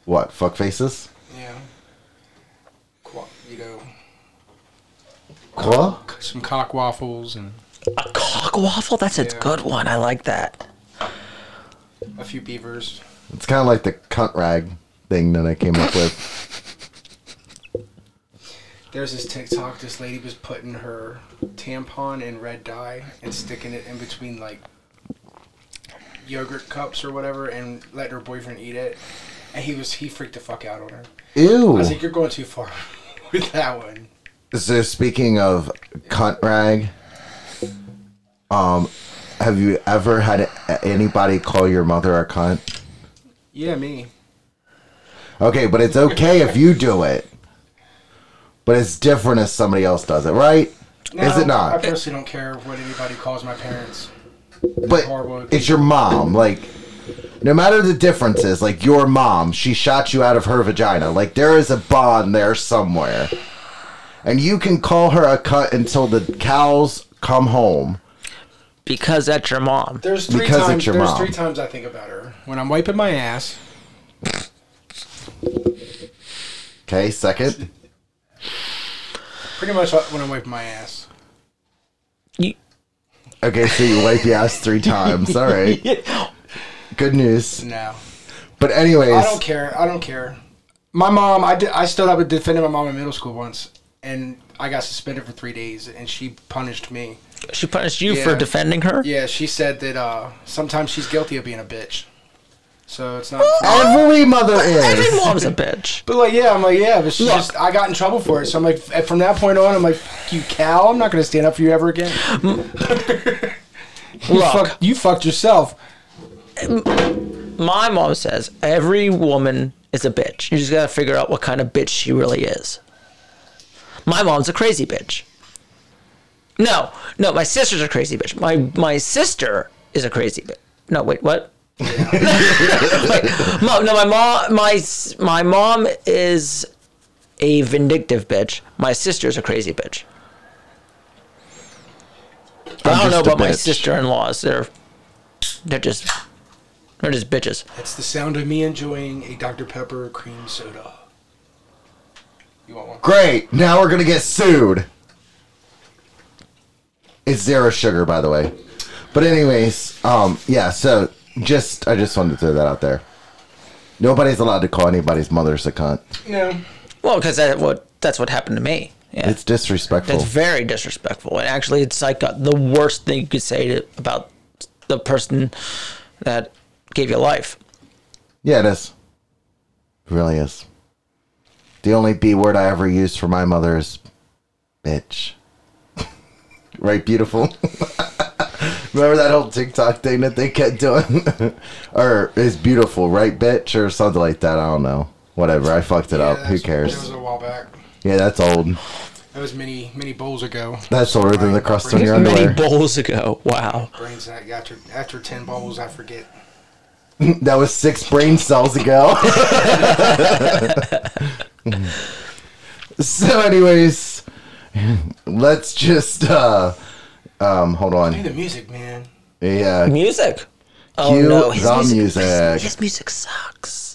What, fuck faces? Yeah. Some cock waffles and... A cock waffle? That's a good one. I like that. A few beavers. It's kind of like the cunt rag thing that I came up with. There's this TikTok. This lady was putting her tampon in red dye and sticking it in between, like, yogurt cups or whatever and letting her boyfriend eat it. And he freaked the fuck out on her. Ew. I was like, you're going too far with that one. So speaking of cunt rag, have you ever had anybody call your mother a cunt? Yeah, me. Okay, but it's okay if you do it. But it's different if somebody else does it, right? No, Is it not? I personally don't care what anybody calls my parents. But it's your mom. Like, no matter the differences, like your mom, she shot you out of her vagina. Like, there is a bond there somewhere. And you can call her a cunt until the cows come home. Because that's your mom. There's three times I think about her. When I'm wiping my ass. Okay, second. Pretty much when I'm wiping my ass. Okay, so you wipe your ass 3 times. All right. Good news. No. But anyways. I don't care. My mom, I stood up and defended my mom in middle school once. And I got suspended for 3 days. And she punished me. She punished you for defending her? Yeah, she said that sometimes she's guilty of being a bitch. So it's not... Every mother is. Every mom's a bitch. But I'm like, but she I got in trouble for it. So I'm like, from that point on, I'm like, fuck you, cow. I'm not going to stand up for you ever again. You fucked yourself. My mom says every woman is a bitch. You just got to figure out what kind of bitch she really is. My mom's a crazy bitch. No, my sister's a crazy bitch. My sister is a crazy bitch. No, wait, what? My mom is a vindictive bitch. My sister's a crazy bitch. I don't know about my sister-in-laws. They're just bitches. It's the sound of me enjoying a Dr. Pepper cream soda. You want one? Great. Now we're gonna get sued. It's 0 sugar, by the way. But anyways, so I just wanted to throw that out there. Nobody's allowed to call anybody's mother's a cunt. No. Well, because that's what happened to me. Yeah. It's disrespectful. It's very disrespectful. And actually, it's like the worst thing you could say about the person that gave you life. Yeah, it is. It really is. The only B word I ever used for my mother is bitch. Right, beautiful? Remember that whole TikTok thing that they kept doing? Or is beautiful, right, bitch? Or something like that. I don't know. Whatever. I fucked it up. Who cares? That was a while back. Yeah, that's old. That was many, many bowls ago. That's older than the crust on your underwear. Many bowls ago. Wow. Brains after 10 bowls, I forget. That was 6 brain cells ago. So anyways, let's just hold on. Play the music, man. Yeah. Music. Cue the music. His music sucks.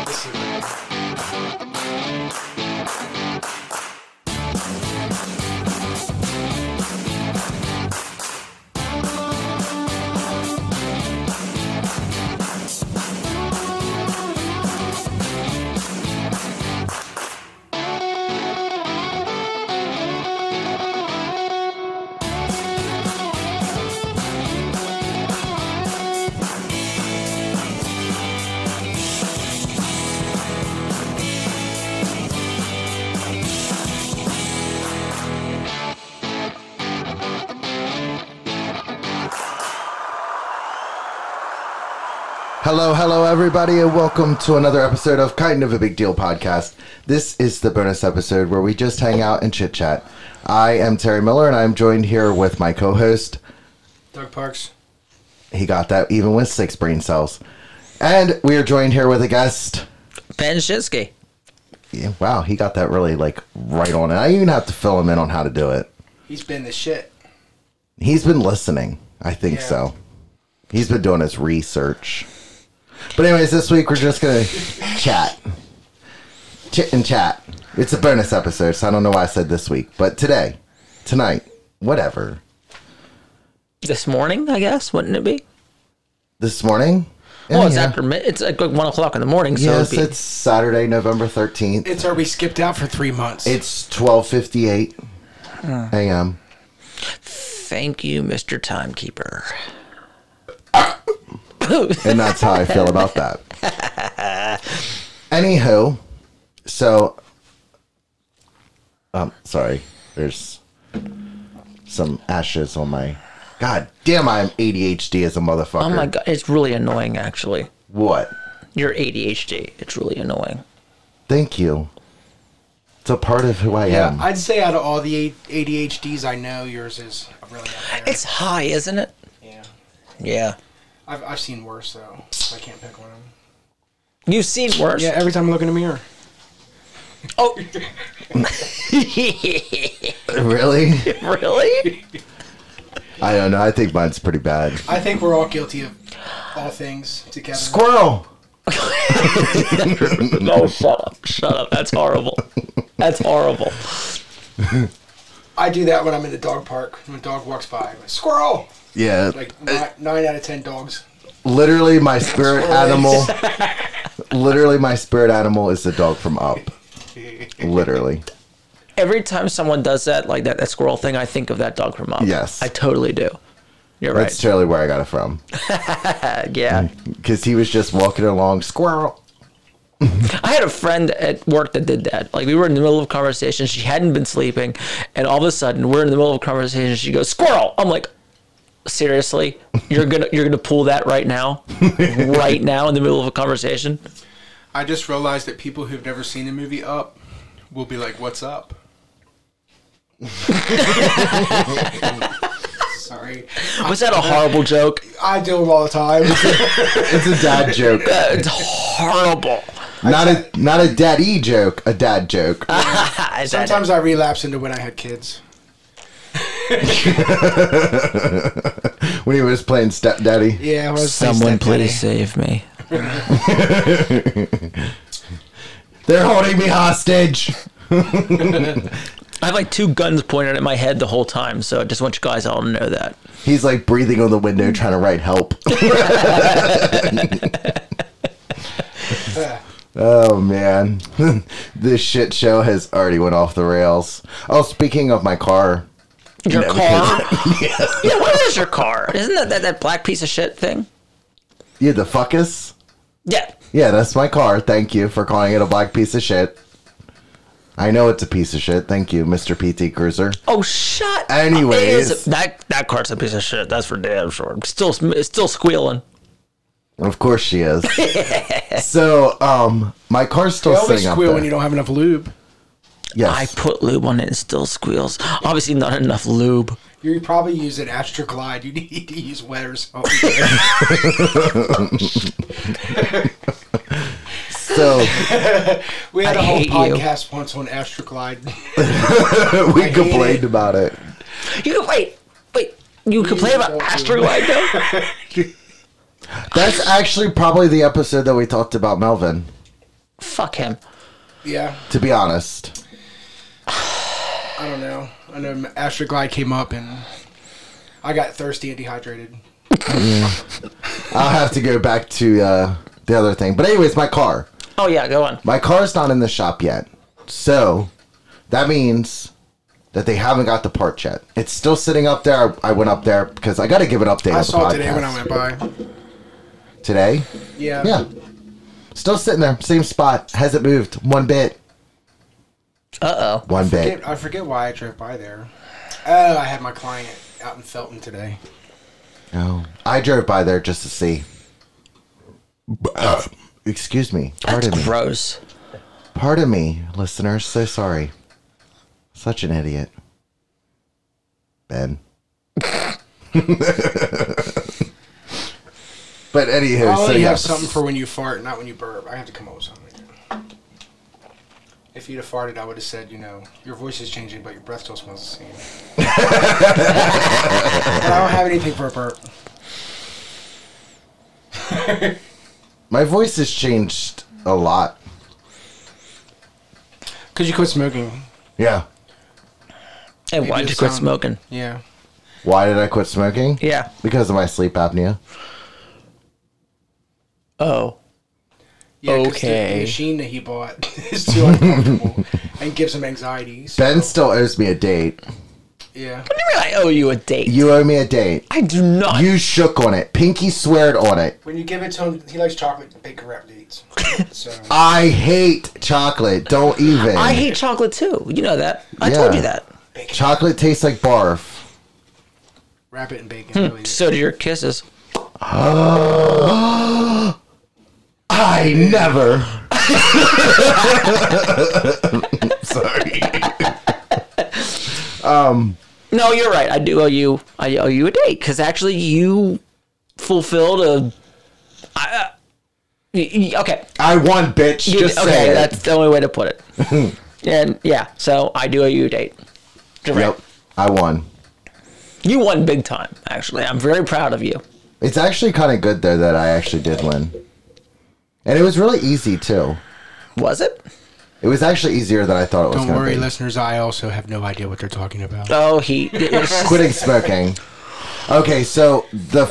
Hello, everybody, and welcome to another episode of Kind of a Big Deal podcast. This is the bonus episode where we just hang out and chit-chat. I am Terry Miller, and I'm joined here with my co-host, Doug Parks. He got that even with 6 brain cells. And we are joined here with a guest, Ben Schinsky. Yeah, wow, he got that really, right on. And I even have to fill him in on how to do it. He's been the shit. He's been listening. I think so. He's been doing his research. But anyways, this week we're just going to chat. Chit and chat. It's a bonus episode, so I don't know why I said this week. But tonight, whatever. This morning, I guess, wouldn't it be? This morning? Well, it's it's like 1 o'clock in the morning, so yes, it's Saturday, November 13th. It's we skipped out for 3 months. It's 12:58 a.m. Thank you, Mr. Timekeeper. And that's how I feel about that. Anywho, so, sorry, there's some ashes on my... God damn, I'm ADHD as a motherfucker. Oh my god, it's really annoying, actually. What? You're ADHD. It's really annoying. Thank you. It's a part of who I Yeah, am. I'd say out of all the ADHDs I know, yours is really up there. It's high, isn't it? Yeah. Yeah. I've seen worse, though. I can't pick one. You've seen worse. Yeah, every time I look in the mirror. Oh. Really? Really? I don't know. I think mine's pretty bad. I think we're all guilty of all things together. Squirrel! No, shut up. Shut up. That's horrible. That's horrible. I do that when I'm in the dog park. When a dog walks by, I'm like, squirrel! Yeah. Like 9 out of 10 dogs. Literally, my spirit animal... Literally, my spirit animal is the dog from Up. Literally. Every time someone does that, like that squirrel thing, I think of that dog from Up. Yes. I totally do. You're That's right. totally where I got it from. Yeah. Because he was just walking along, squirrel. I had a friend at work that did that. Like, we were in the middle of a conversation. She hadn't been sleeping. And all of a sudden, we're in the middle of a conversation. She goes, squirrel. I'm like, seriously? You're gonna pull that right now? Right now in the middle of a conversation? I just realized that people who've never seen the movie Up will be like, what's up? Sorry. Was that a horrible joke? I do them all the time. It's a dad joke. It's horrible. Not a daddy joke, a dad joke. Sometimes I relapse into when I had kids. When he was playing stepdaddy. Yeah, I was Someone please save me. They're holding me hostage. I have like 2 guns pointed at my head the whole time, so I just want you guys all to know that. He's like breathing on the window trying to write help. Oh man. This shit show has already went off the rails. Oh, speaking of my car. Your No, car? because- Yeah, what is your car? Isn't that black piece of shit thing? Yeah, the fuckus? Yeah. Yeah, that's my car. Thank you for calling it a black piece of shit. I know it's a piece of shit. Thank you, Mr. PT Cruiser. Oh, shut up. Anyways. It is that car's a piece of shit. That's for damn sure. It's still squealing. Of course she is. So, my car's still They always sitting up squeal there. when you don't have enough lube. Yes. I put lube on it and it still squeals. Obviously not enough lube. You probably use an Astra Glide. You need to use wet or something. So, We had I a whole hate you. podcast once on Astra Glide. we hate complained it. about it. You wait. You complain about Astroglide though? That's actually probably the episode that we talked about Melvin, Fuck him. Yeah, to be honest. I don't know. I know Astra Glide came up and I got thirsty and dehydrated. I'll have to go back to the other thing. But anyways, my car. Oh yeah, go on. My car's not in the shop yet. So, that means that they haven't got the part yet. It's still sitting up there. I went up there because I got to give an update I on the saw podcast. it today when I went by. Today? Yeah. Yeah. Still sitting there. Same spot. Hasn't moved one bit. Uh-oh. One bit. I forget why I drove by there. Oh, I had my client out in Felton today. Oh. I drove by there just to see. Excuse me. That's Pardon me. gross. Pardon me, listeners. So sorry. Such an idiot. Ben. But anywho, I so only yeah. have something for when you fart, not when you burp. I have to come up with something. If you'd have farted, I would have said, your voice is changing, but your breath still smells the same. But I don't have anything for a burp. My voice has changed a lot. Because you quit smoking. Yeah. And why did you quit smoking? Yeah. Why did I quit smoking? Yeah. Because of my sleep apnea. Oh. Yeah, 'cause Okay. the machine that he bought is too uncomfortable and gives him anxiety. So, Ben still owes me a date. yeah. What do you mean I owe you a date? You owe me a date. I do not. You shook on it. Pinky sweared on it. When you give it to him, he likes chocolate bacon wrap dates. So I hate chocolate. Don't even. I hate chocolate too. You know that. I Yeah. told you that. bacon, chocolate. Tastes like barf. wrap it in bacon. Really. So do your kisses. I never. Sorry. No, you're right. I do owe you. I owe you a date because actually you fulfilled a. Okay. I won, bitch. Just okay, say it. that's the only way to put it. And yeah, so I do owe you a date. You're right. Yep. I won. You won big time. Actually, I'm very proud of you. It's actually kind of good though that I actually did win, and it was really easy too. Was it? It was actually easier than I thought it was Don't going to worry, be. listeners. I also have no idea what they're talking about. Oh, he. It's Quitting smoking. Okay, so the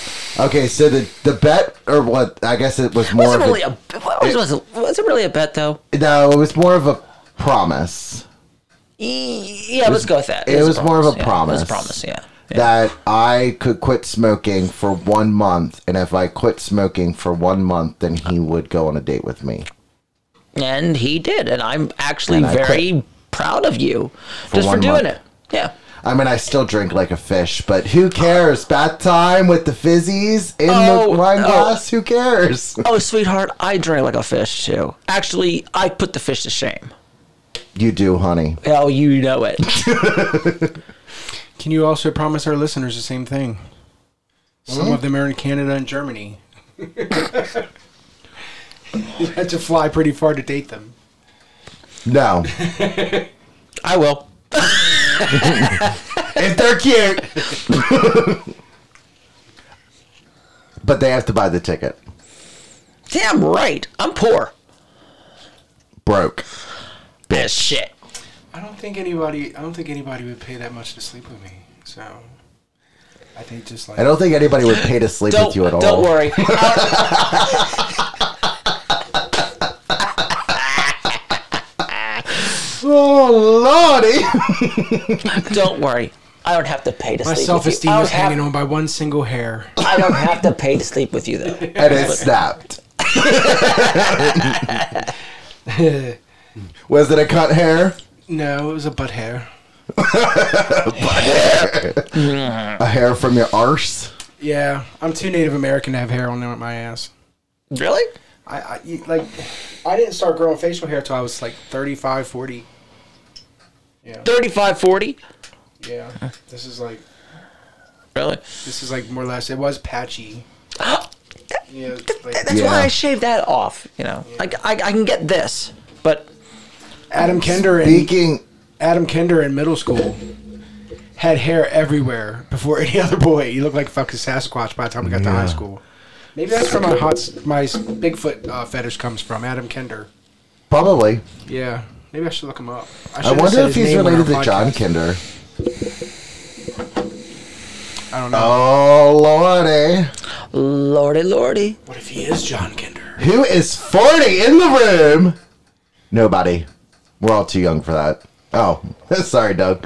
bet, or what? I guess it was more wasn't of really a. Was it really a bet though? no. It was more of a promise Yeah, let's go with that. it was more of a Yeah, promise. It was a promise. Yeah. that I could quit smoking for 1 month, and if I quit smoking for 1 month, then he would go on a date with me. And he did, and I'm actually And I very proud of you just for 1 doing month. it. Yeah. I mean, I still drink like a fish, but who cares? Bath time with the fizzies in Oh, the wine oh. glass. Who cares? Oh, sweetheart, I drink like a fish too. Actually, I put the fish to shame. You do, honey. Oh, you know it. Can you also promise our listeners the same thing? Some of them are in Canada and Germany. You had to fly pretty far to date them. No. I will. If they're cute. But they have to buy the ticket. Damn right. I'm poor. Broke. As shit. I don't think anybody would pay that much to sleep with me. So I think just like I don't think anybody would pay to sleep with you at all. Don't worry. Oh, Lordy. Don't worry. I don't have to pay to my sleep self-esteem with you. was hanging on by one single hair. I don't have to pay to sleep with you though. And it snapped. Was it a cut hair? No, it was a butt hair. A hair from your arse? Yeah, I'm too Native American to have hair on my ass. Really? I didn't start growing facial hair till I was like 35, 40. Yeah. 35, 40? Yeah. This is like Really? more or less. It was patchy. Yeah. Like That's why I shaved that off. You know, I can get this, but Adam Kender in middle school had hair everywhere before any other boy. He looked like fucking Sasquatch by the time we got to high school. Maybe that's where my Bigfoot fetish comes from. Adam Kender. Probably. Yeah. Maybe I should look him up. I should have wonder said if his he's name on related our to John podcast. Kinder. I don't know. Oh, Lordy. lordy, lordy. What if he is John Kinder? Who is 40 in the room? Nobody. We're all too young for that. Oh, sorry, Doug.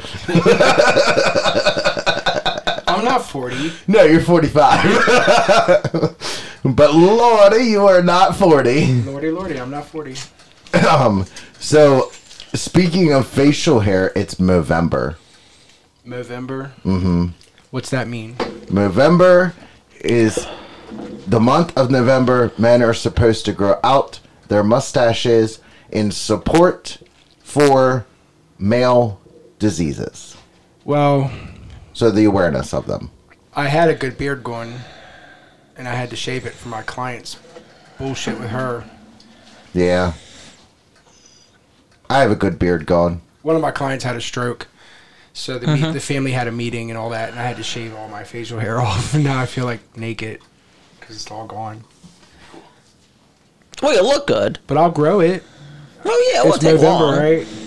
I'm not 40. No, you're 45. But Lordy, you are not 40. Lordy, I'm not 40. So, speaking of facial hair, it's Movember. November? Mm-hmm. What's that mean? Movember is the month of November. Men are supposed to grow out their mustaches in support for male diseases. Well, So the awareness of them. I had a good beard going, and I had to shave it for my client's bullshit with her. Yeah. I have a good beard going. One of my clients had a stroke, so the family had a meeting and all that, and I had to shave all my facial hair off. And now I feel like naked because it's all gone. Well, you look good. But I'll grow it. Oh yeah, it won't It's take November, long. right?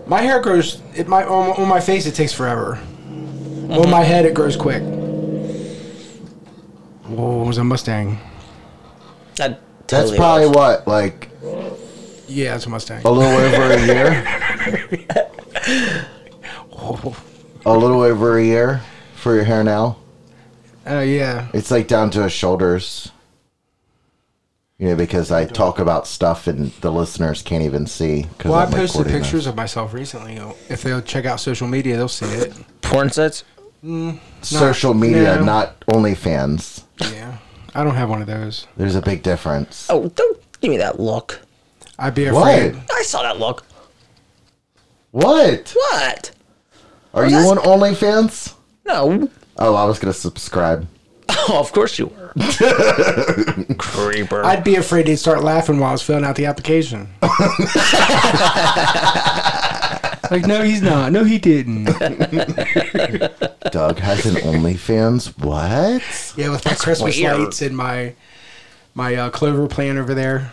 My hair grows. On my face it takes forever. On my head it grows quick. Whoa, it was a Mustang. That That's totally probably was. what, like Yeah, it's a Mustang. a little over a year. A little over a year for your hair now. Oh yeah. It's like down to his shoulders. You know, because I talk about stuff and the listeners can't even see. Well, I I'm posted recording pictures this. of myself recently. If they'll check out social media, they'll see it. Porn sites? Social media, no. not OnlyFans. Yeah. I don't have one of those. There's a big difference. Oh, don't give me that look. I'd be afraid. What? I saw that look. What? What? Are you on OnlyFans? No. Oh, I was going to subscribe. Oh, of course you were. Creeper. I'd be afraid they'd start laughing while I was filling out the application. Like, no, he's not. No, he didn't. Doug has an OnlyFans? What? Yeah, with my Christmas weird. lights and my clover plant over there.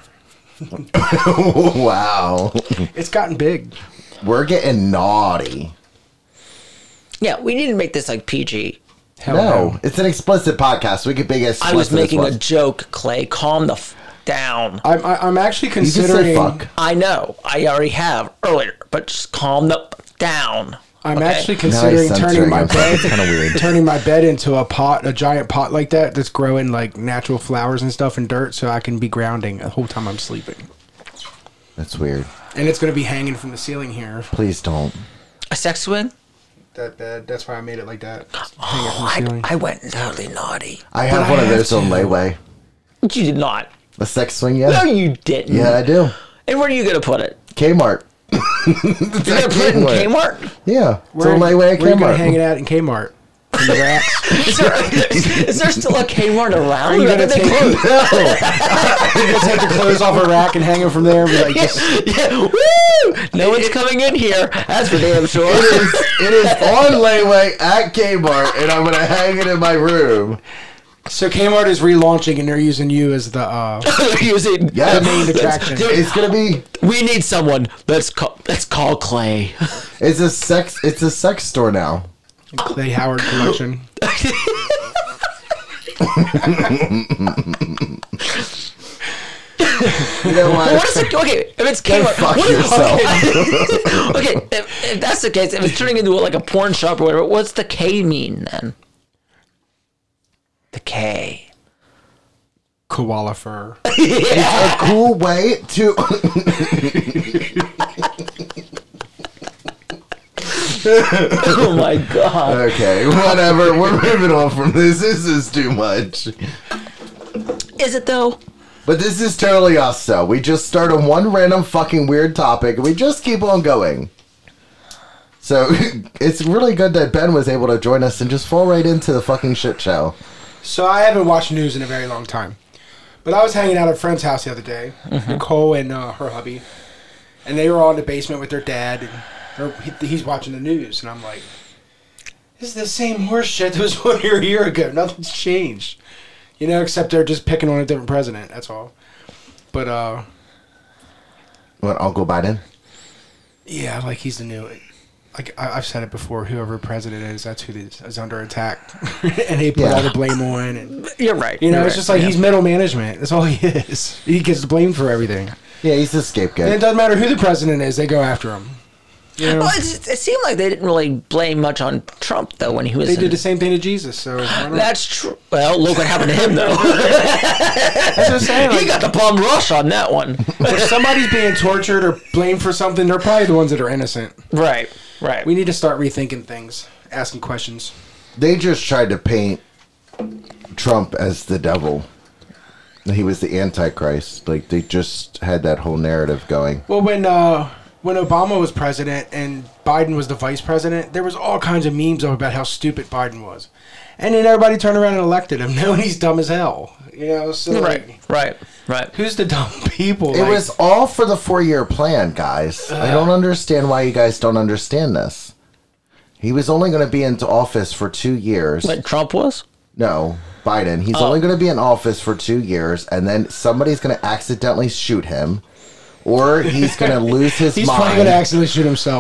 Wow. It's gotten big. We're getting naughty. Yeah, we need to make this like PG. Hell No, it's an explicit podcast. We get big as I was making a a joke, Clay. Calm the down. I'm actually You just say considering. fuck. I know. I already have earlier, but just calm the down. I'm okay? actually Now considering he's turning censoring my himself. bed, It's kind of weird. turning my bed into a giant pot like that that's growing like natural flowers and stuff and dirt, so I can be grounding the whole time I'm sleeping. That's weird. And it's going to be hanging from the ceiling here. Please don't. A sex swing? That bed. That's why I made it like that. It's hanging Oh, from the ceiling. I went totally naughty. I have I one of have those on to. layaway. You did not. A sex swing, yeah? No, you didn't. Yeah, I do. And where are you going to put it? Kmart. You're going to put it in Kmart? Yeah. It's Where on layaway at where you going to hang Kmart. it at in Kmart? In the racks? Is there still a Kmart around? Are you When going to did they take, close? you gonna take the clothes off a rack and hang them from there and be like, just, Yeah, woo! No one's coming in here. That's for damn sure. It is on layaway at Kmart, and I'm going to hang it in my room. So Kmart is relaunching and they're using you as the They're using Yes. the main attraction. Dude, It's going to be... we need someone. Let's call Clay. It's a sex store now. Clay Howard collection. You know what? What is it? Okay, if it's Kmart, fuck what is, yourself. okay, if that's the case, if it's turning into like a porn shop or whatever, what's the K mean then? The K. Koala fur. A cool way to... Oh my god. Okay, whatever. We're moving on from this. This is too much. Is it though? But this is totally us, though. We just start on one random fucking weird topic, and we just keep on going. So, it's really good that Ben was able to join us and just fall right into the fucking shit show. So I haven't watched news in a very long time. But I was hanging out at a friend's house the other day, Nicole and her hubby, and they were all in the basement with their dad, and he's watching the news, and I'm like, this is the same horse shit that was on here a year ago. Nothing's changed. You know, except they're just picking on a different president, that's all. But, What, Uncle Biden? yeah, like he's the new... Like I've said it before, whoever president is, that's who is under attack. And they put Yeah. all the blame on, and... You're right. You know, You're it's right. just like Yeah. he's middle management. That's all he is. He gets blamed for everything. Yeah, he's the And it scapegoat. doesn't matter who the president is, they go after him. You know? Well, it seemed like they didn't really blame much on Trump though when he was. They did the same thing to Jesus, so why not? That's true. Well, look what happened to him though. That's what I'm saying. He Like, got the bum rush on that one. if somebody's being tortured or blamed for something, they're probably the ones that are innocent. Right. Right. We need to start rethinking things, asking questions. They just tried to paint Trump as the devil. He was the Antichrist. Like, they just had that whole narrative going. Well, when Obama was president and Biden was the vice president, there was all kinds of memes about how stupid Biden was. And then everybody turned around and elected him, knowing he's dumb as hell. You know, so like, Right. who's the dumb people? It Like, was all for the 4-year plan, guys. I don't understand why you guys don't understand this. He was only going to be into office for 2 years. Like Trump was. No, Biden. He's only going to be in office for 2 years, and then somebody's going to accidentally shoot him, or he's going to lose his he's mind. probably going to accidentally shoot himself.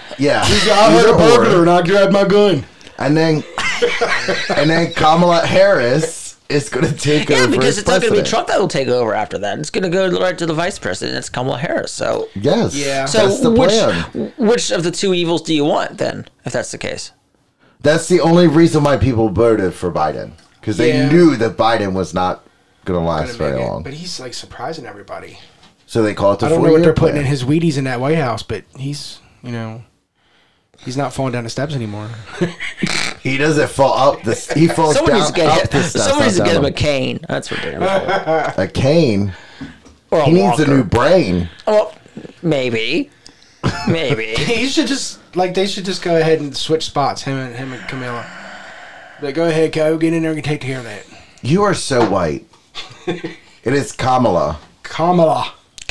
Yeah. I heard a burglar and I grabbed my gun. And then Kamala Harris is going to take over. Yeah, because as it's not going to be president. Trump that will take over after that. It's going to go right to the vice president. It's Kamala Harris. So Yes. Yeah. So That's the plan. which of the two evils do you want then, if that's the case? That's the only reason why people voted for Biden. Because they Yeah. knew that Biden was not going to last Gonna very make it. long. But he's like surprising everybody. So they call it the I don't know 4-year what they're putting plan. in his Wheaties in that White House, but he's, he's not falling down the steps anymore. He doesn't fall up the. He falls Someone down needs to get up the steps. someone needs to not get him down a cane. That's what they're gonna them. A cane. or a He needs a walker. new brain. Well, maybe. He should just they should just go ahead and switch spots, him and Camilla. But go ahead, go get in there and take care of that. You are so white. It is Kamala. Kamala.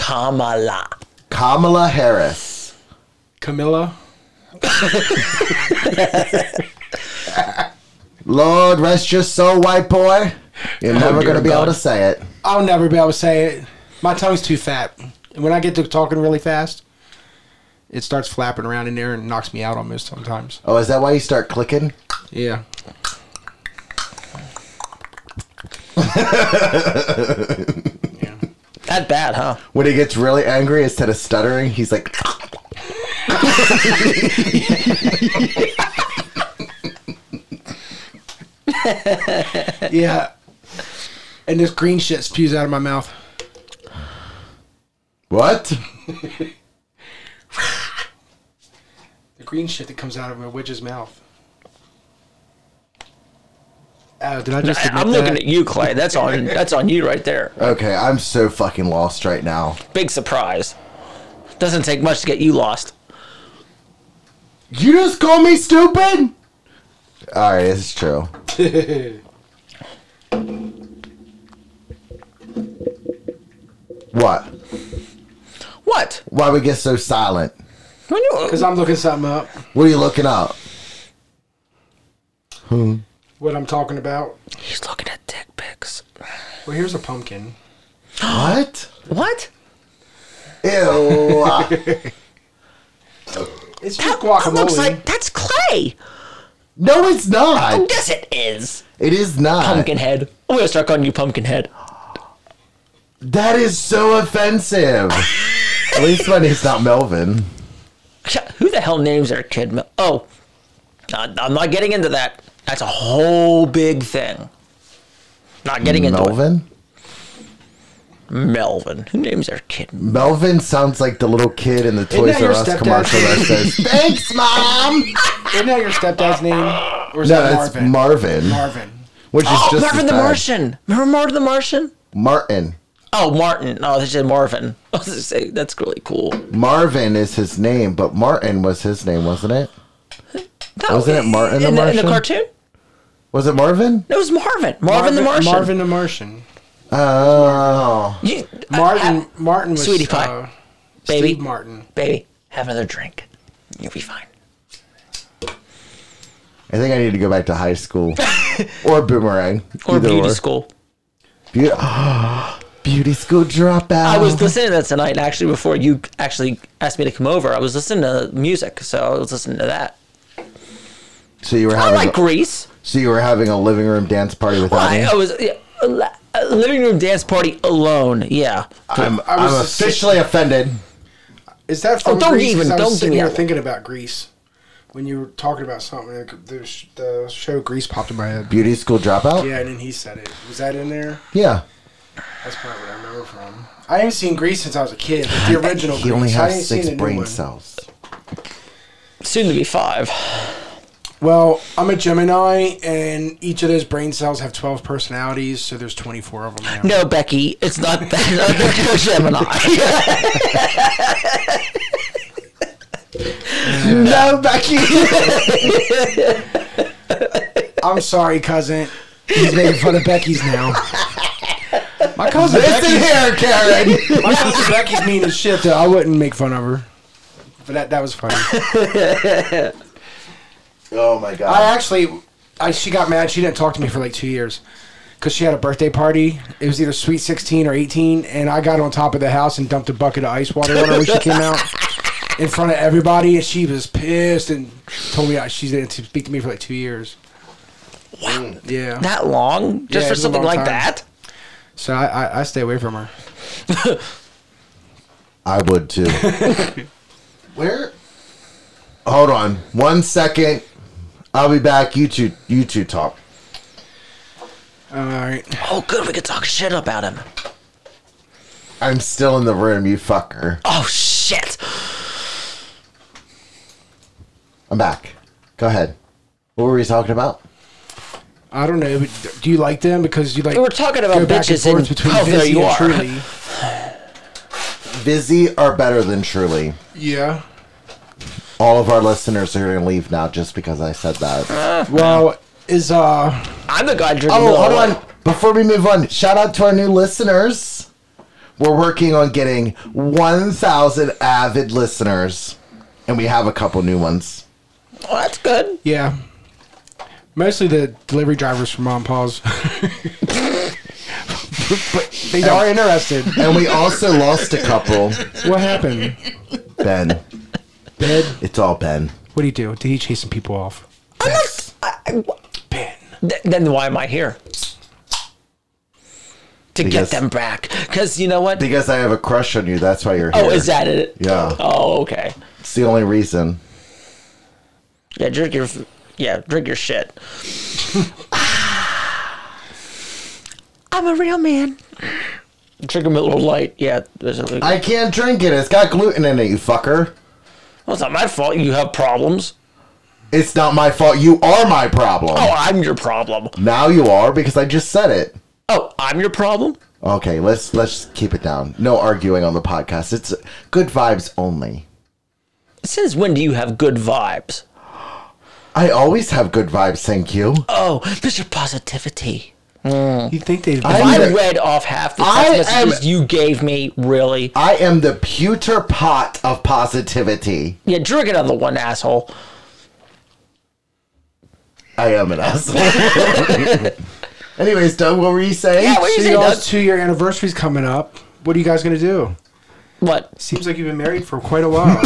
Kamala Harris. Camilla. Lord rest your soul, white boy. You're never dear going to be able God. to say it. I'll never be able to say it. My tongue's too fat. And when I get to talking really fast, it starts flapping around in there and knocks me out almost sometimes. Oh, is that why you start clicking? Yeah. Yeah. That bad, huh? When he gets really angry, instead of stuttering, he's like. Yeah. And this green shit spews out of my mouth. What? The green shit that comes out of a witch's mouth. Did I just admit I'm looking that? at you, Clay. That's on you right there. Okay, I'm so fucking lost right now. Big surprise. Doesn't take much to get you lost. You just call me stupid? Alright, it's true. What? What? Why we get so silent? Because I'm looking something up. What are you looking up? What I'm talking about. He's looking at dick pics. Well, here's a pumpkin. What? What? Ew. It's just That guacamole. looks like that's Clay. No, it's Oh, not. yes, it is. It is not. Pumpkinhead. I'm gonna start calling you Pumpkinhead. That is so offensive. At least my name's not Melvin. Who the hell names their kid? Oh, I'm not getting into that. That's a whole big thing. Not getting into it. Melvin? Melvin. Who names their kid? Melvin sounds like the little kid in the Isn't Toys that your R Us stepdad's commercial that name? says, "Thanks, Mom!" Isn't that your stepdad's name? Or is No, that that's Marvin? Marvin. Marvin. Which is Oh, just Marvin as the bad. Martian. Remember Marvin the Martian? Martin. Oh, Martin. Oh, they said Marvin. I was gonna say that's really cool. Marvin is his name, but Martin was his name, wasn't it? No, Wasn't it Martin the in Martian? the cartoon? Was it Marvin? No, it was Marvin. Marvin the Martian. Marvin the Martian. Oh. Martin was Sweetie pie. Baby. Steve Martin. Baby, have another drink. You'll be fine. I think I need to go back to high school. Or Boomerang. Or Either beauty school. Beauty school dropout. I was listening to that tonight, actually, before you actually asked me to come over. I was listening to music, so I was listening to that. So you were I having like Grease. So you were having a living room dance party without me? I was a living room dance party alone. Yeah. I'm was officially offended. Is that from don't Grease? 'Cause even- I was don't sitting give me here that. thinking about Grease. When you were talking about something, the show Grease popped in my head. Beauty school dropout? Yeah, and then he said it. Was that in there? Yeah. That's probably what I remember from. I haven't seen Grease since I was a kid. Like the original He Grease. only I has ain't seen 6 the new brain one. cells. Soon to be 5. Well, I'm a Gemini, and each of those brain cells have 12 personalities, so there's 24 of them now. No, Becky, it's not that. No, Gemini. No, Becky. I'm sorry, cousin. He's making fun of Becky's now. My cousin Listen Becky's, here, Karen. my cousin Becky's mean as shit, though. I wouldn't make fun of her. But that was funny. Oh my god. She got mad. She didn't talk to me for like 2 years. Because she had a birthday party. It was either Sweet 16 or 18. And I got on top of the house and dumped a bucket of ice water on her when she came out. in front of everybody, and she was pissed and told me she didn't speak to me for like 2 years. Wow. Yeah. That long? Just Yeah, for it's a something long like time. that? So I stay away from her. I would too. Where? Hold on 1 second. I'll be back. You two talk. All right. Oh, good. We could talk shit about him. I'm still in the room, you fucker. Oh, shit. I'm back. Go ahead. What were we talking about? I don't know, but do you like them because you like? We were talking about go back and bitches forth and between oh, there Vizzy you and are. Truly. Vizzy are better than Truly. Yeah. All of our listeners are going to leave now just because I said that. Well, is I'm the guy drinking Oh, Miller hold Lite. on. Before we move on, shout out to our new listeners. We're working on getting 1,000 avid listeners. And we have a couple new ones. Oh, that's good. yeah. Mostly the delivery drivers from Mom and Pa's. But they are interested. And we also lost a couple. What happened? Ben. Ben? It's all Ben. What do you do? Did he chase some people off? Ben. Then why am I here? To Because- get them back. Because you know what? Because I have a crush on you. That's why you're here. Oh, is that it? Yeah. Oh, okay. It's the only reason. Yeah, drink your shit. I'm a real man. Drink a Miller Lite. Yeah. I can't drink it. It's got gluten in it, you fucker. Well, it's not my fault. You have problems. It's not my fault. You are my problem. Oh, I'm your problem. Now you are because I just said it. Oh, I'm your problem? Okay, let's keep it down. No arguing on the podcast. It's good vibes only. Since when do you have good vibes? I always have good vibes, thank you. Oh, Mr. Positivity. You think they'd If I the- read off half the I text messages you gave me, really? I am the pewter pot of positivity. Yeah, drink another one, asshole. I am an asshole. Anyways, Doug, what were you saying? Yeah, what do you So say, y'all's Doug? 2-year anniversary's coming up. What are you guys gonna do? What? Seems like you've been married for quite a while.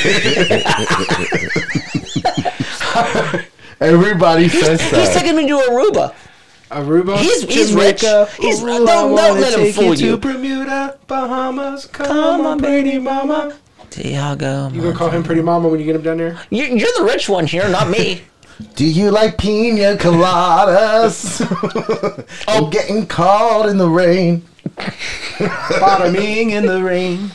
Everybody says He's that. taking me to Aruba. Aruba, He's rich. He's Ooh, don't I wanna let him take fool to you. Bermuda, Bahamas. Come on, pretty mama. Tiago. You gonna call him pretty mama when you get him down there? You're the rich one here, not me. Do you like pina coladas? I'm getting caught in the rain. Bottoming in the rain.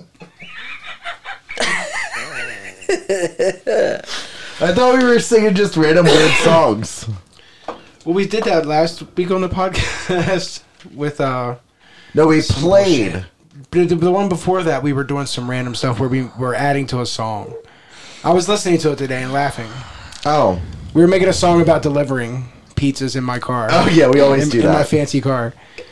I thought we were singing just random weird songs. Well, we did that last week on the podcast with No, we played. the one before that. We were doing some random stuff where we were adding to a song. I was listening to it today and laughing. Oh. We were making a song about delivering pizzas in my car. Oh, yeah, we always do in my that. fancy car.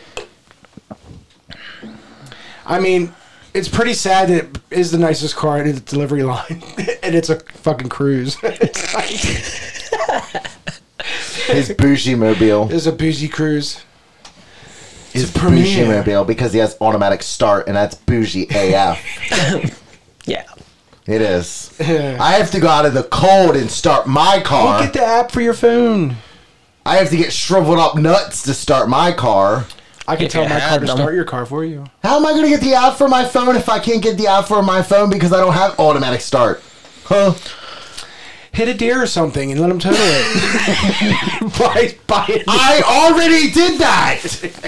I mean, it's pretty sad that it is the nicest car in the delivery line, and it's a fucking cruise. It's like, His bougie mobile. it's a bougie cruise. His a Premier. bougie mobile because he has automatic start, and that's bougie AF. Yeah. It is. I have to go out of the cold and start my car. Well, get the app for your phone. I have to get shriveled up nuts to start my car. I can If tell you my car had to them. start your car for you. How am I going to get the app for my phone if I can't get the app for my phone because I don't have automatic start? Huh? Hit a deer or something and let them total it. buy it. I already did that!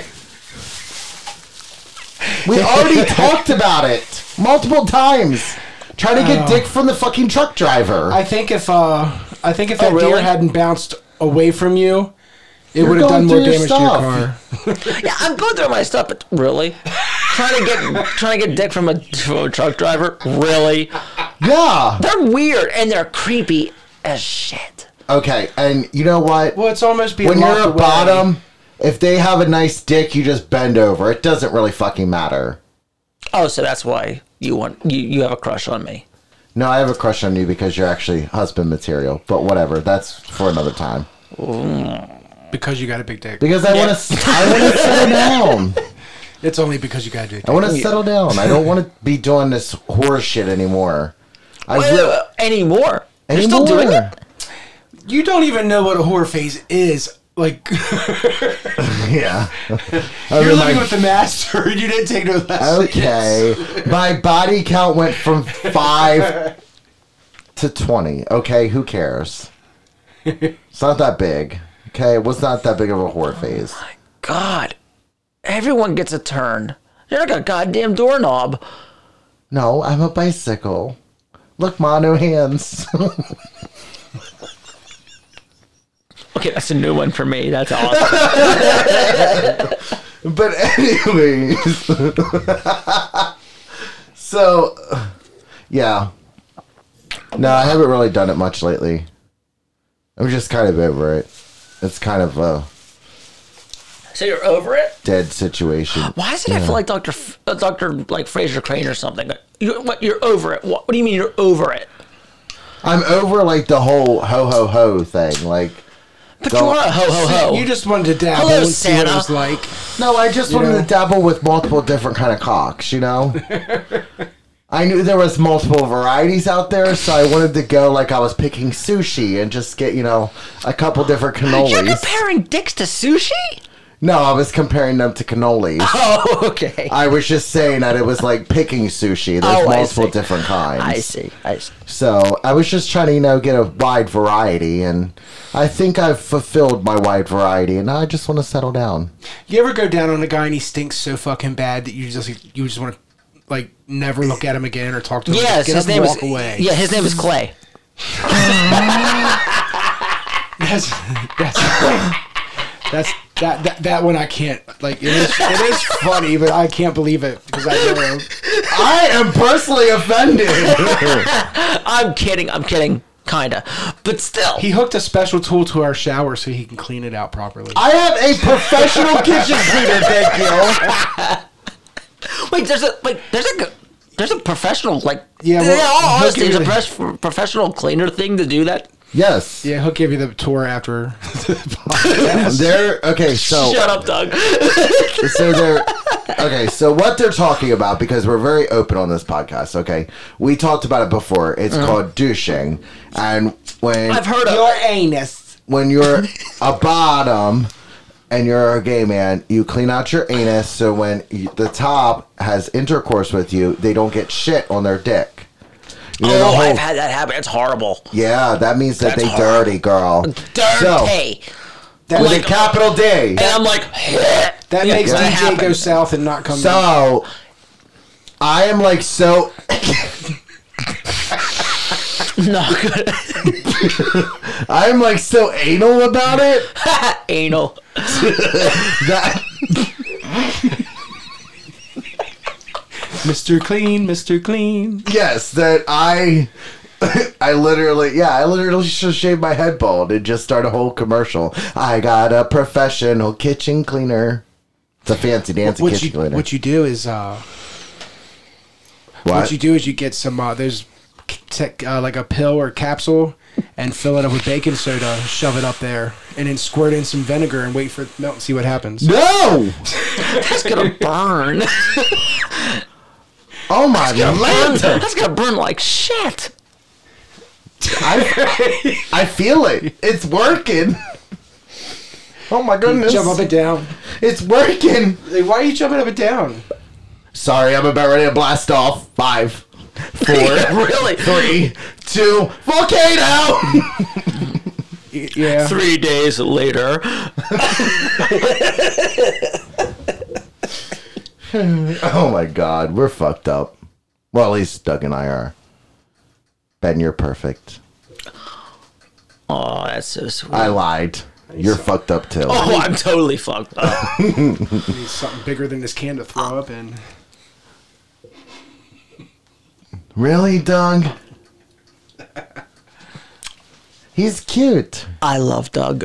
We already talked about it multiple times. Trying to get dick from the fucking truck driver. I think if that really? deer hadn't bounced away from you, it You're would have done going more through your damage to your stuff. car. Yeah, I'm going through my stuff, but really? trying to get dick from a truck driver? Really? Yeah. They're weird and they're creepy as shit. Okay, and you know what? Well, it's almost being When you're locked a away. bottom, if they have a nice dick, you just bend over. It doesn't really fucking matter. Oh, so that's why you have a crush on me. No, I have a crush on you because you're actually husband material. But whatever, that's for another time. Because you got a big dick. Because I want to settle down. It's only because you got a big dick. I want to settle down. I don't want to be doing this horse shit anymore. Anymore. You're still doing it? You don't even know what a whore phase is. Like, Yeah. you're living with the master. You didn't take no lessons. Okay. My body count went from 5 to 20. Okay, who cares? It's not that big. Okay, it was not that big of a whore phase. God. Everyone gets a turn. You're like a goddamn doorknob. No, I'm a bicycle. Look, mono hands. Okay, that's a new one for me. That's awesome. But anyways. So, yeah. No, I haven't really done it much lately. I'm just kind of over it. It's kind of a So you're over it? dead situation. Why is it I feel like Dr. like Fraser Crane or something? You're over it. What do you mean you're over it? I'm over like the whole ho ho ho thing. Like, But you are a ho ho ho. You just wanted to dabble Hello, and see what it Santa. was like. no, I just wanted know? to dabble with multiple different kind of cocks. You know, I knew there was multiple varieties out there, so I wanted to go like I was picking sushi and just get a couple different You're cannolis. comparing dicks to sushi? No, I was comparing them to cannolis. Oh, okay. I was just saying that it was like picking sushi. There's I multiple see. different kinds. I see. So I was just trying to, get a wide variety, and I think I've fulfilled my wide variety, and now I just want to settle down. You ever go down on a guy and he stinks so fucking bad that you just want to like never look at him again or talk to him? Yes, Get his up and name walk is. away. Yeah, his name is Clay. That one I can't like. It is funny, but I can't believe it because I know him. I am personally offended. I'm kidding. Kinda. But still. He hooked a special tool to our shower so he can clean it out properly. I have a professional kitchen cleaner, thank you. Wait, there's a professional Yeah, Yeah, well, all honesty, he'll there's give a professional cleaner thing to do that. Yes. Yeah, he'll give you the tour after the podcast. Okay, so Shut up, Doug. so what they're talking about, because we're very open on this podcast, okay? We talked about it before. It's called douching. And when I've heard of Your it. anus. when you're a bottom and you're a gay man, you clean out your anus so when the top has intercourse with you, they don't get shit on their dick. You know, the whole- I've had that happen. It's horrible. Yeah, that means that That's they horrible. dirty, girl. Dirty. That, With like, a capital D. And I'm like, that makes that DJ happens. go south and not come. So, I am like so... No good. I'm like so anal about it. Anal. That... Mr. Clean, Mr. Clean. Yes, that I literally just shaved my head bald and just start a whole commercial. I got a professional kitchen cleaner. It's a fancy dancy kitchen cleaner. What you do is what you do is you get some there's like a pill or capsule and fill it up with baking soda, shove it up there, and then squirt in some vinegar and wait for it to melt and see what happens. No! That's gonna burn. Oh my god! That's gonna burn like shit. I feel it. It's working. Oh my goodness! Jump up and down. It's working. Like, why are you jumping up and down? Sorry, I'm about ready to blast off. 5, 4, Really? 3, 2, volcano. Yeah. 3 days later. Oh my god, we're fucked up. Well, at least Doug and I are. Ben, you're perfect. Oh, that's so sweet. I lied. You're fucked up too. Oh, I'm totally fucked up. Need something bigger than this can to throw up in. Really, Doug? He's cute. I love Doug.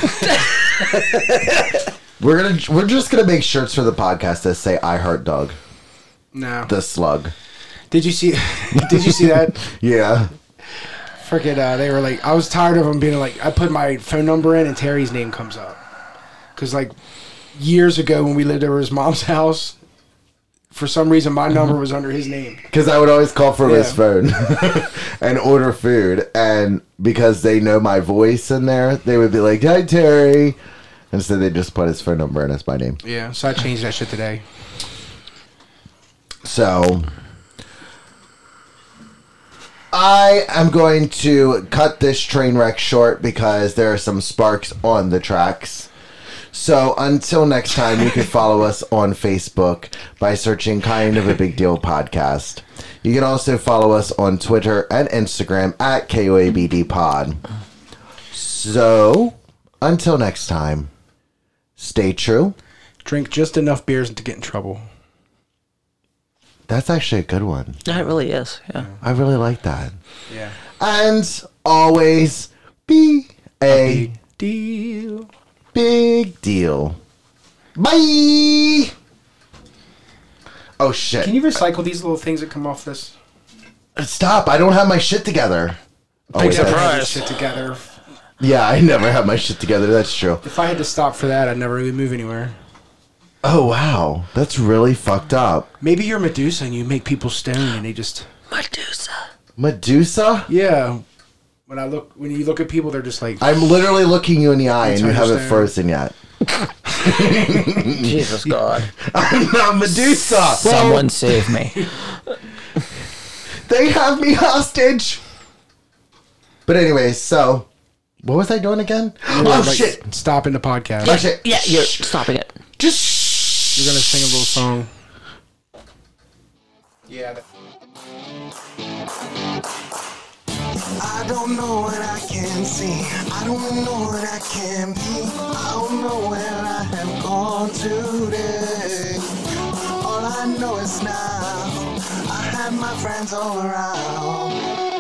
We're just gonna make shirts for the podcast that say "I heart Doug." No. The slug. Did you see? Did you see that? Yeah. Freaking! They were like, I was tired of them being like, I put my phone number in and Terry's name comes up, because like years ago when we lived over his mom's house, for some reason my number was under his name. Because I would always call from his Yeah. phone and order food. And because they know my voice in there, they would be like, "Hi, Terry." And so they just put his phone number and it's my name. Yeah, so I changed that shit today. So I am going to cut this train wreck short because there are some sparks on the tracks. So until next time, you can follow us on Facebook by searching Kind of a Big Deal Podcast. You can also follow us on Twitter and Instagram at KOABD Pod. So until next time, stay true. Drink just enough beers to get in trouble. That's actually a good one. Yeah, it really is. Yeah. I really like that. Yeah. And always be a Big deal. big deal. Bye. Oh shit. Can you recycle these little things that come off this? Stop. I don't have my shit together. Oh, Big wait, surprise. that's- This shit together. Yeah, I never have my shit together. That's true. If I had to stop for that, I'd never really move anywhere. Oh wow. That's really fucked up. Maybe you're Medusa and you make people stone and they just... Medusa. Medusa? Yeah. When you look at people, they're just like... I'm literally looking you in the eye and you haven't understand. frozen yet. Jesus God. I'm not Medusa. Someone save me. They have me hostage. But anyways, so what was I doing again? Oh like, shit. Stopping the podcast. Oh shit. Yeah, you're stopping it. Just You're going to sing a little song. Yeah. I don't know what I can see. I don't know what I can be. I don't know where I have gone today. All I know is now I have my friends all around.